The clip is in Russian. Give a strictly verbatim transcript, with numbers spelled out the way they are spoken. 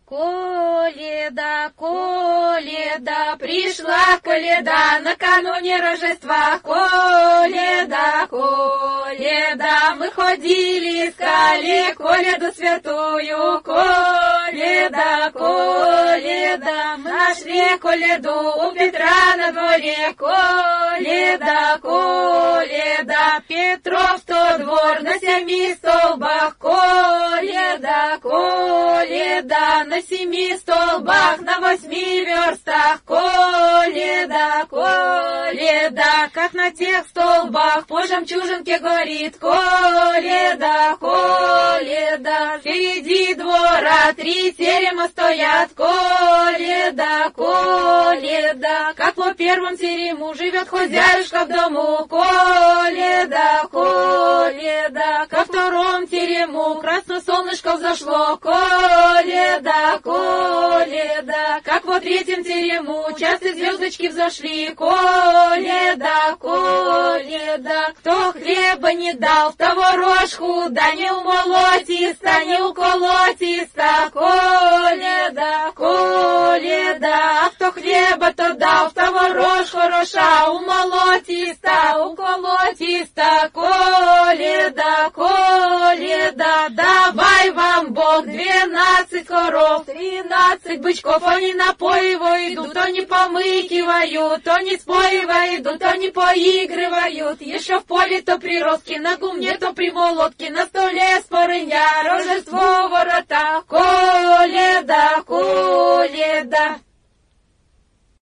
Коледа, коледа, пришла коледа накануне Рождества. Коледа, коледа, мы ходили, искали коледу святую. Коледа, коледа, мы нашли коледу у Петра на дворе. Коледа, коледа, Петров то двор на семи столбах. Коледа, коледа, на семи столбах, на восьми верстах. Коледа, коледа, как на тех столбах по жемчужинке горит. Коледа, коледа, впереди двора три терема стоят. Коледа, коледа, как по первому терему живет хозяюшка в дому. Коледа, коледа, как в втором терему красное солнышко взошло. Коледа, коледа, как во третьем терему часто звездочки взошли. Коледа, коледа, кто хлеба не дал, в того рожку, да не умолотиста, не уколотиста. Коледа, коледа, а кто хлеба-то дал, в того рожь хороша, умолотиста, уколотиста. Коледа, коледа, давай вам Бог двенадцать коров, тринадцать бычков, они на поево идут, то не помыкивают, то не споево идут, то не поигрывают. Еще в поле то приростки, на гумне то при молотке, на столе спорыня, Рождество ворота. Коледа, коледа.